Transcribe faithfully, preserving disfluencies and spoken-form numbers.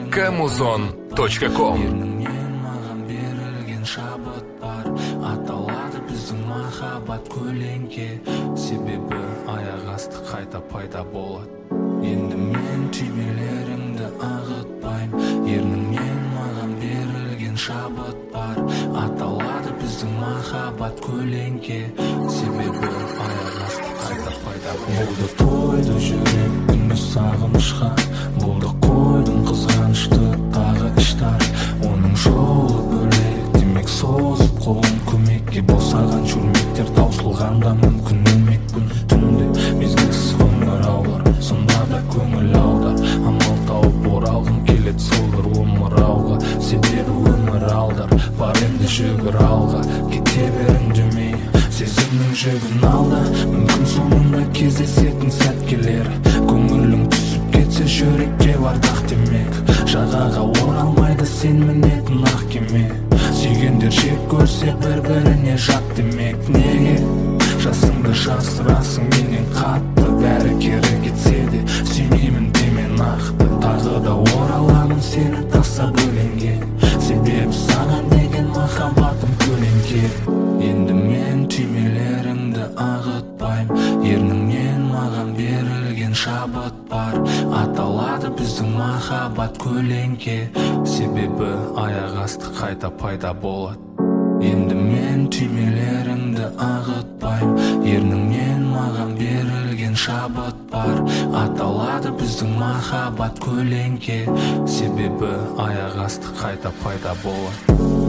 камузон точка ком. Ерніңнен маған берілген шабыт бар, аталады біздің махаббат көлеңке, себебі аяқ асты қайта пайда болады. Енді мен түймелеріңді ағытпайым, ерніңнен маған берілген шабыт бар, аталады біздің махаббат көлеңке, себебі аяқ асты қайта пайда болады. Болды тойды жүрек күні сағынышқа, болды қойдым қызғанышты тағы іштар, оның жолы бөлек, демек созып қолын көмекке, босаған шөлмектер таусылғанда мүмкін өлмекпін. Түнде мезгілсіз қоңыраулар, сонда да көңіл аудар, амал тауып оралғым келеді солдыр омырауға, себебі өмір алдар, бар енді жүгір алға, кете бер үндемей, сезімнің жүгін алда, мүмкін соңында кездесетін сәт келер, көңілің түсіп кетсе жүректе бар тақ демек, жағаға оралмайды сен мінетін ақ кеме, сүйгендер жек көрсе бір-біріне жат демек. Неге жасыңды жасырасың менен қатты, бәрі кері кетсе де сүймеймін деме нақты, тағы да ораламын сені тастап өлеңге, себебі саған деген махаббатым көлеңке. Енді мен түймелеріңді ағытпайым, ерніңнен маған берілген шабыт бар, аталады біздің махаббат көлеңке, себебі аяқ асты қайта пайда болады. Енді мен түймелеріңді ағытпайым, ерніңнен маған берілген шабыт бар, аталады біздің махаббат көлеңке, себебі аяқ асты қайта пайда болады.